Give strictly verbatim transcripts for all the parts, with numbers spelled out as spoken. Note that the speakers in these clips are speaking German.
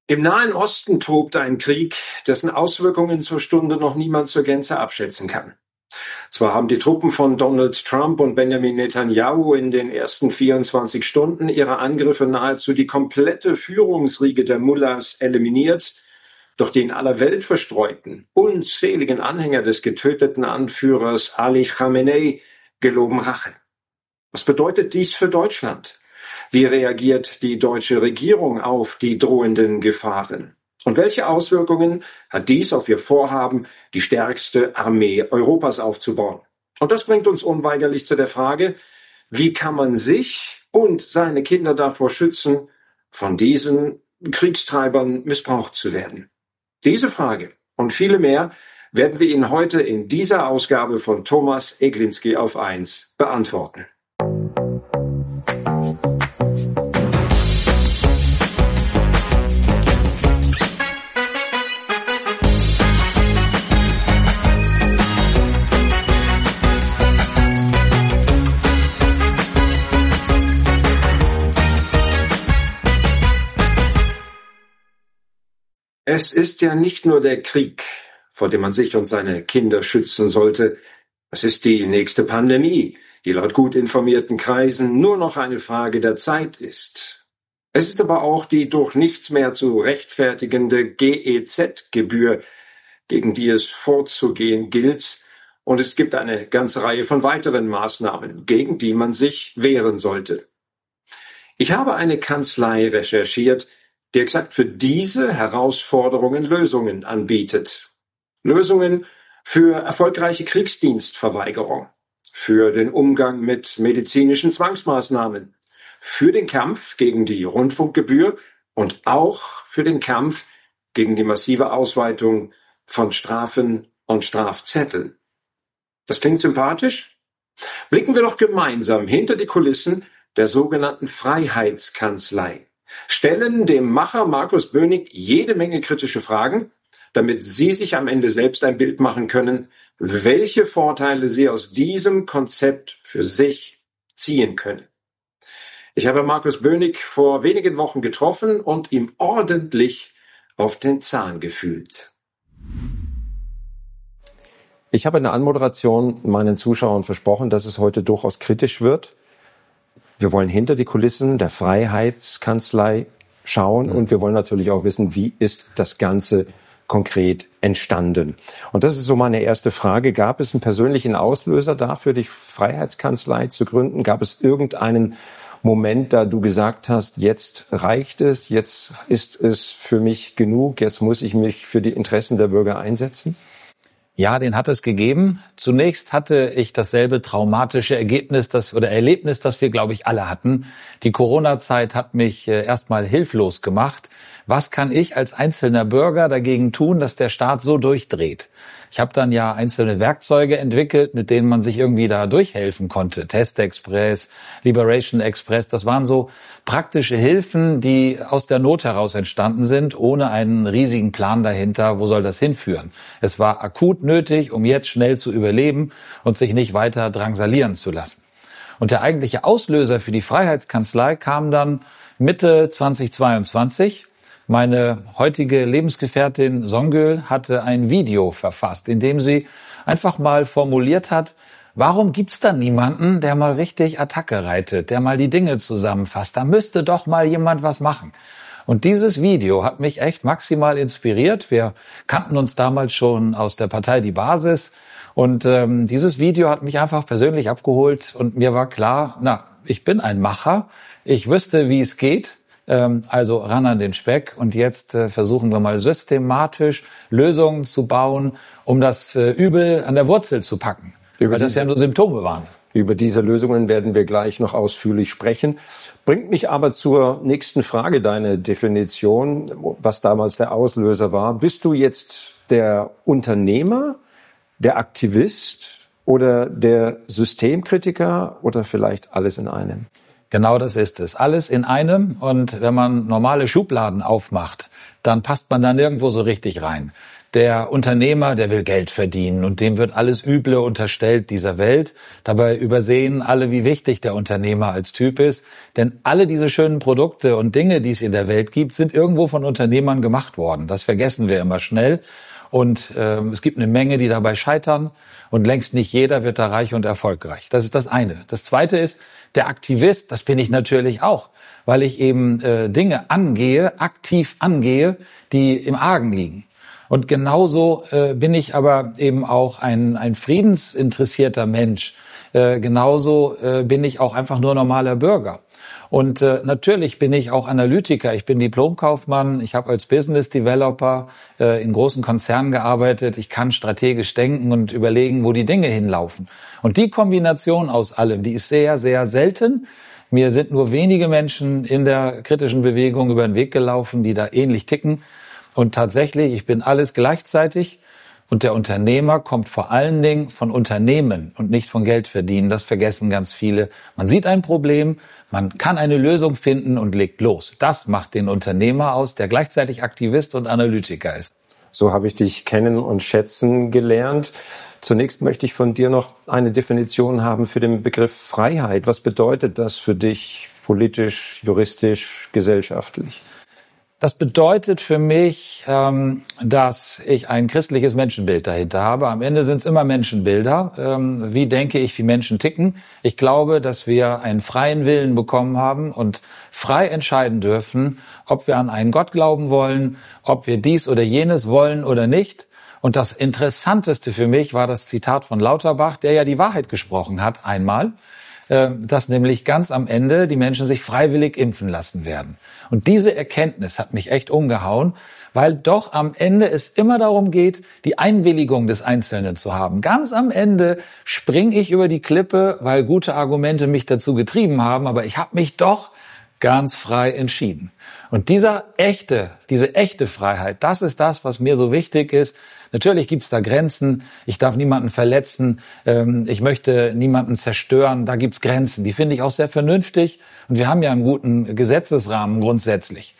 Im Nahen Osten tobt ein Krieg, dessen Auswirkungen zur Stunde noch niemand zur Gänze abschätzen kann. Zwar haben die Truppen von Donald Trump und Benjamin Netanyahu in den ersten vierundzwanzig Stunden ihrer Angriffe nahezu die komplette Führungsriege der Mullahs eliminiert, doch die in aller Welt verstreuten, unzähligen Anhänger des getöteten Anführers Ali Khamenei geloben Rache. Was bedeutet dies für Deutschland? Wie reagiert die deutsche Regierung auf die drohenden Gefahren? Und welche Auswirkungen hat dies auf ihr Vorhaben, die stärkste Armee Europas aufzubauen? Und das bringt uns unweigerlich zu der Frage, wie kann man sich und seine Kinder davor schützen, von diesen Kriegstreibern missbraucht zu werden? Diese Frage und viele mehr werden wir Ihnen heute in dieser Ausgabe von Thomas Eglinski auf eins beantworten. Es ist ja nicht nur der Krieg, vor dem man sich und seine Kinder schützen sollte. Es ist die nächste Pandemie, die laut gut informierten Kreisen nur noch eine Frage der Zeit ist. Es ist aber auch die durch nichts mehr zu rechtfertigende G E Z-Gebühr, gegen die es vorzugehen gilt. Und es gibt eine ganze Reihe von weiteren Maßnahmen, gegen die man sich wehren sollte. Ich habe eine Kanzlei recherchiert, die exakt für diese Herausforderungen Lösungen anbietet. Lösungen für erfolgreiche Kriegsdienstverweigerung, für den Umgang mit medizinischen Zwangsmaßnahmen, für den Kampf gegen die Rundfunkgebühr und auch für den Kampf gegen die massive Ausweitung von Strafen und Strafzetteln. Das klingt sympathisch? Blicken wir doch gemeinsam hinter die Kulissen der sogenannten Freiheitskanzlei. Stellen dem Macher Markus Bönig jede Menge kritische Fragen, damit Sie sich am Ende selbst ein Bild machen können, welche Vorteile Sie aus diesem Konzept für sich ziehen können. Ich habe Markus Bönig vor wenigen Wochen getroffen und ihm ordentlich auf den Zahn gefühlt. Ich habe in der Anmoderation meinen Zuschauern versprochen, dass es heute durchaus kritisch wird. Wir wollen hinter die Kulissen der Freiheitskanzlei schauen mhm. und wir wollen natürlich auch wissen, wie ist das Ganze konkret entstanden. Und das ist so meine erste Frage. Gab es einen persönlichen Auslöser dafür, die Freiheitskanzlei zu gründen? Gab es irgendeinen Moment, da du gesagt hast, jetzt reicht es, jetzt ist es für mich genug, jetzt muss ich mich für die Interessen der Bürger einsetzen? Ja, den hat es gegeben. Zunächst hatte ich dasselbe traumatische Ergebnis, das oder Erlebnis, das wir, glaube ich, alle hatten. Die Corona-Zeit hat mich äh, erstmal hilflos gemacht. Was kann ich als einzelner Bürger dagegen tun, dass der Staat so durchdreht? Ich habe dann ja einzelne Werkzeuge entwickelt, mit denen man sich irgendwie da durchhelfen konnte. Test Express, Liberation Express, das waren so praktische Hilfen, die aus der Not heraus entstanden sind, ohne einen riesigen Plan dahinter, wo soll das hinführen. Es war akut nötig, um jetzt schnell zu überleben und sich nicht weiter drangsalieren zu lassen. Und der eigentliche Auslöser für die Freiheitskanzlei kam dann Mitte zweitausendzweiundzwanzig. Meine heutige Lebensgefährtin Songül hatte ein Video verfasst, in dem sie einfach mal formuliert hat, warum gibt's da niemanden, der mal richtig Attacke reitet, der mal die Dinge zusammenfasst? Da müsste doch mal jemand was machen. Und dieses Video hat mich echt maximal inspiriert. Wir kannten uns damals schon aus der Partei Die Basis. Und ähm, dieses Video hat mich einfach persönlich abgeholt. Und mir war klar, na, ich bin ein Macher. Ich wüsste, wie es geht. Also ran an den Speck und jetzt äh, versuchen wir mal systematisch Lösungen zu bauen, um das äh, Übel an der Wurzel zu packen, über weil das diese, ja nur Symptome waren. Über diese Lösungen werden wir gleich noch ausführlich sprechen. Bringt mich aber zur nächsten Frage, deine Definition, was damals der Auslöser war. Bist du jetzt der Unternehmer, der Aktivist oder der Systemkritiker oder vielleicht alles in einem? Genau das ist es. Alles in einem. Und wenn man normale Schubladen aufmacht, dann passt man da nirgendwo so richtig rein. Der Unternehmer, der will Geld verdienen und dem wird alles Üble unterstellt dieser Welt. Dabei übersehen alle, wie wichtig der Unternehmer als Typ ist. Denn alle diese schönen Produkte und Dinge, die es in der Welt gibt, sind irgendwo von Unternehmern gemacht worden. Das vergessen wir immer schnell. Und äh, es gibt eine Menge, die dabei scheitern. Und längst nicht jeder wird da reich und erfolgreich. Das ist das eine. Das zweite ist, der Aktivist, das bin ich natürlich auch, weil ich eben äh, Dinge angehe, aktiv angehe, die im Argen liegen. Und genauso äh, bin ich aber eben auch ein, ein friedensinteressierter Mensch. Äh, genauso äh, bin ich auch einfach nur normaler Bürger. Und äh, natürlich bin ich auch Analytiker. Ich bin Diplomkaufmann. Ich habe als Business Developer äh, in großen Konzernen gearbeitet. Ich kann strategisch denken und überlegen, wo die Dinge hinlaufen. Und die Kombination aus allem, die ist sehr, sehr selten. Mir sind nur wenige Menschen in der kritischen Bewegung über den Weg gelaufen, die da ähnlich ticken. Und tatsächlich, ich bin alles gleichzeitig. Und der Unternehmer kommt vor allen Dingen von Unternehmen und nicht von Geld verdienen. Das vergessen ganz viele. Man sieht ein Problem, man kann eine Lösung finden und legt los. Das macht den Unternehmer aus, der gleichzeitig Aktivist und Analytiker ist. So habe ich dich kennen und schätzen gelernt. Zunächst möchte ich von dir noch eine Definition haben für den Begriff Freiheit. Was bedeutet das für dich politisch, juristisch, gesellschaftlich? Das bedeutet für mich, ähm, dass ich ein christliches Menschenbild dahinter habe. Am Ende sind es immer Menschenbilder. Ähm, wie denke ich, wie Menschen ticken? Ich glaube, dass wir einen freien Willen bekommen haben und frei entscheiden dürfen, ob wir an einen Gott glauben wollen, ob wir dies oder jenes wollen oder nicht. Und das Interessanteste für mich war das Zitat von Lauterbach, der ja die Wahrheit gesprochen hat einmal, dass nämlich ganz am Ende die Menschen sich freiwillig impfen lassen werden. Und diese Erkenntnis hat mich echt umgehauen, weil doch am Ende es immer darum geht, die Einwilligung des Einzelnen zu haben. Ganz am Ende springe ich über die Klippe, weil gute Argumente mich dazu getrieben haben, aber ich habe mich doch ganz frei entschieden. Und dieser echte, diese echte Freiheit, das ist das, was mir so wichtig ist. Natürlich gibt's da Grenzen. Ich darf niemanden verletzen. Ich möchte niemanden zerstören. Da gibt's Grenzen. Die finde ich auch sehr vernünftig. Und wir haben ja einen guten Gesetzesrahmen grundsätzlich.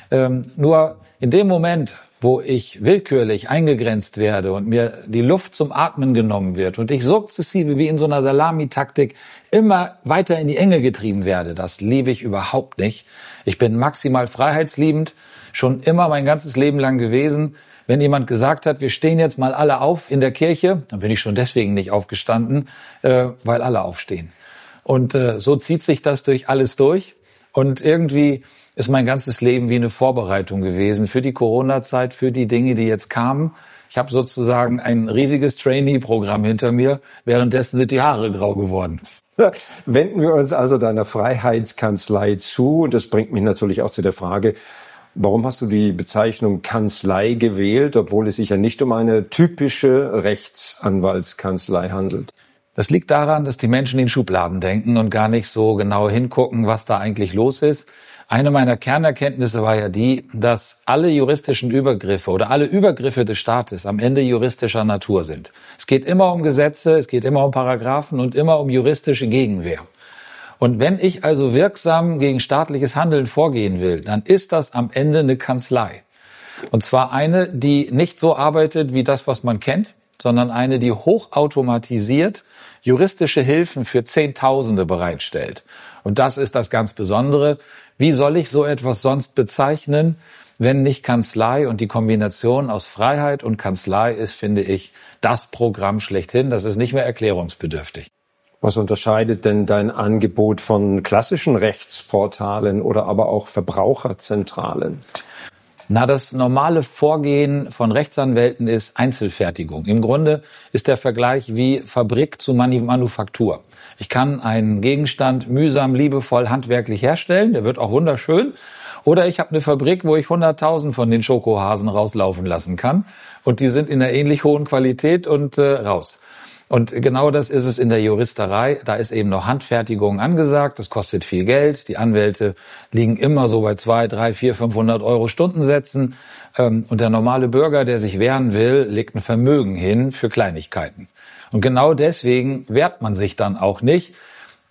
Nur in dem Moment, wo ich willkürlich eingegrenzt werde und mir die Luft zum Atmen genommen wird und ich sukzessive wie in so einer Salamitaktik immer weiter in die Enge getrieben werde, das liebe ich überhaupt nicht. Ich bin maximal freiheitsliebend, schon immer mein ganzes Leben lang gewesen. Wenn jemand gesagt hat, wir stehen jetzt mal alle auf in der Kirche, dann bin ich schon deswegen nicht aufgestanden, äh, weil alle aufstehen. Und äh, so zieht sich das durch alles durch. Und irgendwie ist mein ganzes Leben wie eine Vorbereitung gewesen für die Corona-Zeit, für die Dinge, die jetzt kamen. Ich habe sozusagen ein riesiges Trainee-Programm hinter mir. Währenddessen sind die Haare grau geworden. Wenden wir uns also deiner Freiheitskanzlei zu. Und das bringt mich natürlich auch zu der Frage, warum hast du die Bezeichnung Kanzlei gewählt, obwohl es sich ja nicht um eine typische Rechtsanwaltskanzlei handelt? Das liegt daran, dass die Menschen in Schubladen denken und gar nicht so genau hingucken, was da eigentlich los ist. Eine meiner Kernerkenntnisse war ja die, dass alle juristischen Übergriffe oder alle Übergriffe des Staates am Ende juristischer Natur sind. Es geht immer um Gesetze, es geht immer um Paragraphen und immer um juristische Gegenwehr. Und wenn ich also wirksam gegen staatliches Handeln vorgehen will, dann ist das am Ende eine Kanzlei. Und zwar eine, die nicht so arbeitet wie das, was man kennt, sondern eine, die hochautomatisiert juristische Hilfen für Zehntausende bereitstellt. Und das ist das ganz Besondere. Wie soll ich so etwas sonst bezeichnen, wenn nicht Kanzlei? Und die Kombination aus Freiheit und Kanzlei ist, finde ich, das Programm schlechthin. Das ist nicht mehr erklärungsbedürftig. Was unterscheidet denn dein Angebot von klassischen Rechtsportalen oder aber auch Verbraucherzentralen? Na, das normale Vorgehen von Rechtsanwälten ist Einzelfertigung. Im Grunde ist der Vergleich wie Fabrik zu Manufaktur. Ich kann einen Gegenstand mühsam, liebevoll, handwerklich herstellen, der wird auch wunderschön. Oder ich habe eine Fabrik, wo ich hunderttausend von den Schokohasen rauslaufen lassen kann. Und die sind in einer ähnlich hohen Qualität und äh, raus. Und genau das ist es in der Juristerei. Da ist eben noch Handfertigung angesagt. Das kostet viel Geld. Die Anwälte liegen immer so bei zwei, drei, vier, fünfhundert Euro Stundensätzen. Und der normale Bürger, der sich wehren will, legt ein Vermögen hin für Kleinigkeiten. Und genau deswegen wehrt man sich dann auch nicht.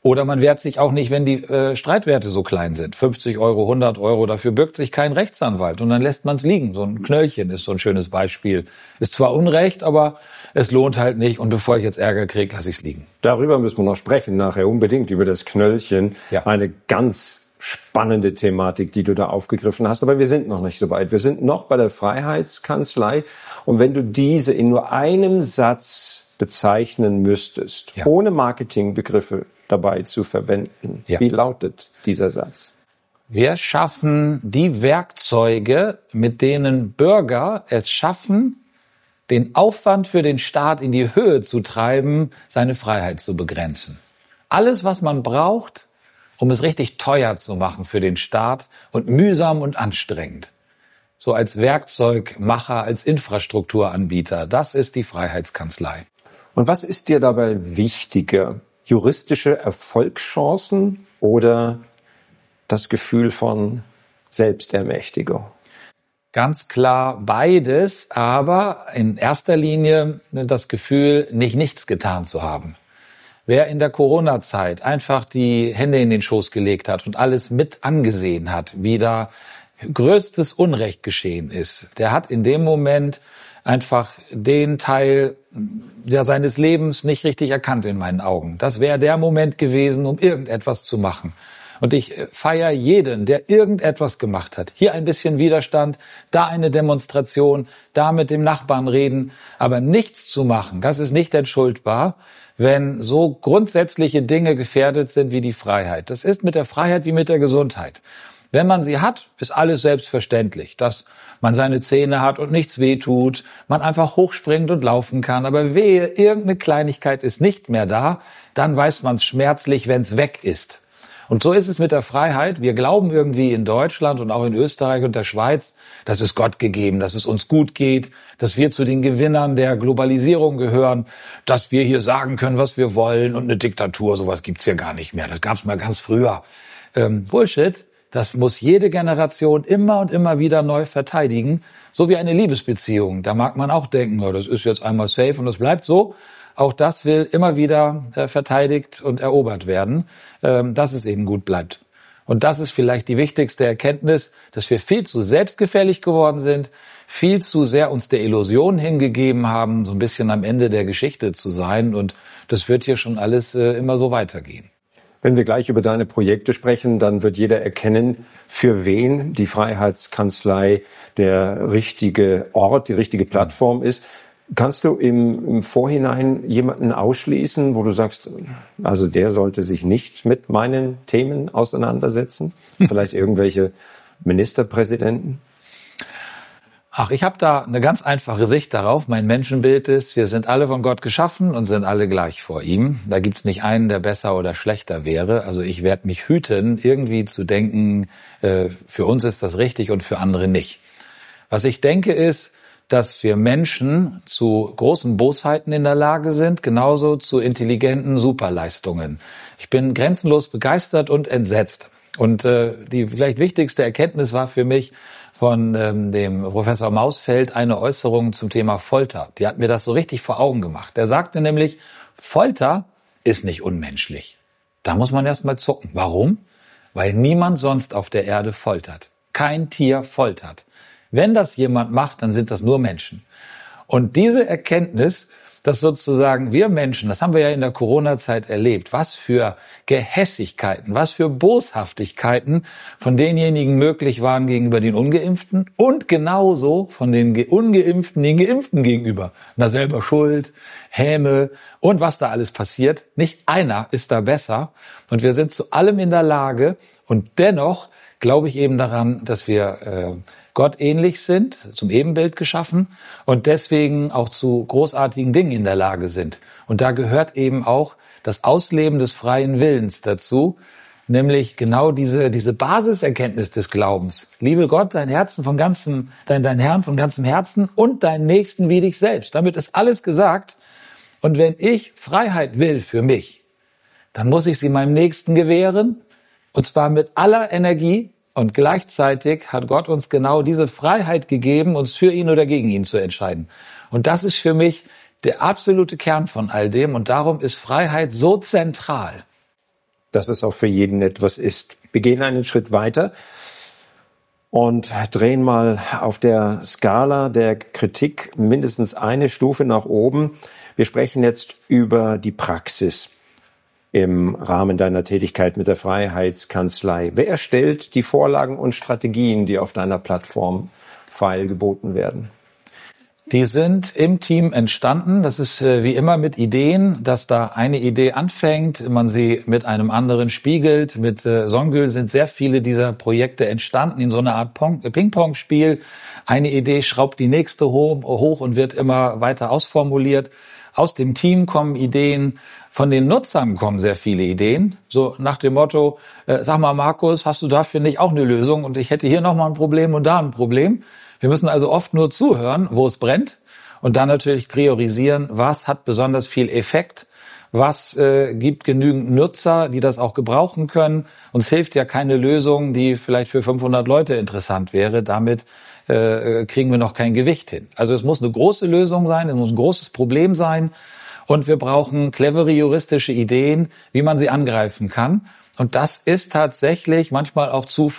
Oder man wehrt sich auch nicht, wenn die äh, Streitwerte so klein sind. fünfzig Euro, hundert Euro, dafür bürgt sich kein Rechtsanwalt. Und dann lässt man es liegen. So ein Knöllchen ist so ein schönes Beispiel. Ist zwar Unrecht, aber es lohnt halt nicht. Und bevor ich jetzt Ärger kriege, lasse ich es liegen. Darüber müssen wir noch sprechen nachher unbedingt, über das Knöllchen. Ja. Eine ganz spannende Thematik, die du da aufgegriffen hast. Aber wir sind noch nicht so weit. Wir sind noch bei der Freiheitskanzlei. Und wenn du diese in nur einem Satz bezeichnen müsstest, Ja. ohne Marketingbegriffe dabei zu verwenden, Ja. wie lautet dieser Satz? Wir schaffen die Werkzeuge, mit denen Bürger es schaffen, den Aufwand für den Staat in die Höhe zu treiben, seine Freiheit zu begrenzen. Alles, was man braucht, um es richtig teuer zu machen für den Staat und mühsam und anstrengend. So als Werkzeugmacher, als Infrastrukturanbieter. Das ist die Freiheitskanzlei. Und was ist dir dabei wichtiger? Juristische Erfolgschancen oder das Gefühl von Selbstermächtigung? Ganz klar beides, aber in erster Linie das Gefühl, nicht nichts getan zu haben. Wer in der Corona-Zeit einfach die Hände in den Schoß gelegt hat und alles mit angesehen hat, wie da größtes Unrecht geschehen ist, der hat in dem Moment einfach den Teil ja, seines Lebens nicht richtig erkannt in meinen Augen. Das wäre der Moment gewesen, um irgendetwas zu machen. Und ich feiere jeden, der irgendetwas gemacht hat. Hier ein bisschen Widerstand, da eine Demonstration, da mit dem Nachbarn reden. Aber nichts zu machen, das ist nicht entschuldbar, wenn so grundsätzliche Dinge gefährdet sind wie die Freiheit. Das ist mit der Freiheit wie mit der Gesundheit. Wenn man sie hat, ist alles selbstverständlich, dass man seine Zähne hat und nichts wehtut, man einfach hochspringt und laufen kann. Aber wehe, irgendeine Kleinigkeit ist nicht mehr da, dann weiß man es schmerzlich, wenn es weg ist. Und so ist es mit der Freiheit. Wir glauben irgendwie in Deutschland und auch in Österreich und der Schweiz, dass es Gott gegeben, dass es uns gut geht, dass wir zu den Gewinnern der Globalisierung gehören, dass wir hier sagen können, was wir wollen und eine Diktatur, sowas gibt's hier gar nicht mehr. Das gab's mal ganz früher. Ähm, Bullshit. Das muss jede Generation immer und immer wieder neu verteidigen. So wie eine Liebesbeziehung. Da mag man auch denken, oh, das ist jetzt einmal safe und das bleibt so. Auch das will immer wieder äh, verteidigt und erobert werden, ähm, dass es eben gut bleibt. Und das ist vielleicht die wichtigste Erkenntnis, dass wir viel zu selbstgefällig geworden sind, viel zu sehr uns der Illusion hingegeben haben, so ein bisschen am Ende der Geschichte zu sein. Und das wird hier schon alles äh, immer so weitergehen. Wenn wir gleich über deine Projekte sprechen, dann wird jeder erkennen, für wen die Freiheitskanzlei der richtige Ort, die richtige Plattform ist. Kannst du im, im Vorhinein jemanden ausschließen, wo du sagst, also der sollte sich nicht mit meinen Themen auseinandersetzen? Vielleicht irgendwelche Ministerpräsidenten? Ach, ich habe da eine ganz einfache Sicht darauf. Mein Menschenbild ist, wir sind alle von Gott geschaffen und sind alle gleich vor ihm. Da gibt's nicht einen, der besser oder schlechter wäre. Also ich werde mich hüten, irgendwie zu denken, äh, für uns ist das richtig und für andere nicht. Was ich denke ist, dass wir Menschen zu großen Bosheiten in der Lage sind, genauso zu intelligenten Superleistungen. Ich bin grenzenlos begeistert und entsetzt. Und äh, die vielleicht wichtigste Erkenntnis war für mich von ähm, dem Professor Mausfeld eine Äußerung zum Thema Folter. Die hat mir das so richtig vor Augen gemacht. Er sagte nämlich, Folter ist nicht unmenschlich. Da muss man erst mal zucken. Warum? Weil niemand sonst auf der Erde foltert. Kein Tier foltert. Wenn das jemand macht, dann sind das nur Menschen. Und diese Erkenntnis, dass sozusagen wir Menschen, das haben wir ja in der Corona-Zeit erlebt, was für Gehässigkeiten, was für Boshaftigkeiten von denjenigen möglich waren gegenüber den Ungeimpften und genauso von den Ungeimpften den Geimpften gegenüber. Na, selber schuld, Häme und was da alles passiert. Nicht einer ist da besser und wir sind zu allem in der Lage und dennoch glaube ich eben daran, dass wir äh, Gott ähnlich sind, zum Ebenbild geschaffen und deswegen auch zu großartigen Dingen in der Lage sind. Und da gehört eben auch das Ausleben des freien Willens dazu, nämlich genau diese diese Basiserkenntnis des Glaubens. Liebe Gott, dein Herzen von ganzem, dein dein Herrn von ganzem Herzen und deinen Nächsten wie dich selbst. Damit ist alles gesagt. Und wenn ich Freiheit will für mich, dann muss ich sie meinem Nächsten gewähren, und zwar mit aller Energie. Und gleichzeitig hat Gott uns genau diese Freiheit gegeben, uns für ihn oder gegen ihn zu entscheiden. Und das ist für mich der absolute Kern von all dem. Und darum ist Freiheit so zentral. dass es auch für jeden etwas ist. Wir gehen einen Schritt weiter und drehen mal auf der Skala der Kritik mindestens eine Stufe nach oben. Wir sprechen jetzt über die Praxis im Rahmen deiner Tätigkeit mit der Freiheitskanzlei. Wer erstellt die Vorlagen und Strategien, die auf deiner Plattform feilgeboten werden? Die sind im Team entstanden. Das ist äh, wie immer mit Ideen, dass da eine Idee anfängt, man sie mit einem anderen spiegelt. Mit äh, Songül sind sehr viele dieser Projekte entstanden in so einer Art Ping-Pong-Spiel. Eine Idee schraubt die nächste hoch, hoch und wird immer weiter ausformuliert. Aus dem Team kommen Ideen, von den Nutzern kommen sehr viele Ideen. So nach dem Motto, äh, sag mal Markus, hast du dafür nicht auch eine Lösung? Und ich hätte hier nochmal ein Problem und da ein Problem. Wir müssen also oft nur zuhören, wo es brennt und dann natürlich priorisieren, was hat besonders viel Effekt, was äh, gibt genügend Nutzer, die das auch gebrauchen können. Uns hilft ja keine Lösung, die vielleicht für fünfhundert Leute interessant wäre. Damit äh, kriegen wir noch kein Gewicht hin. Also es muss eine große Lösung sein, es muss ein großes Problem sein und wir brauchen clevere juristische Ideen, wie man sie angreifen kann. Und das ist tatsächlich manchmal auch zu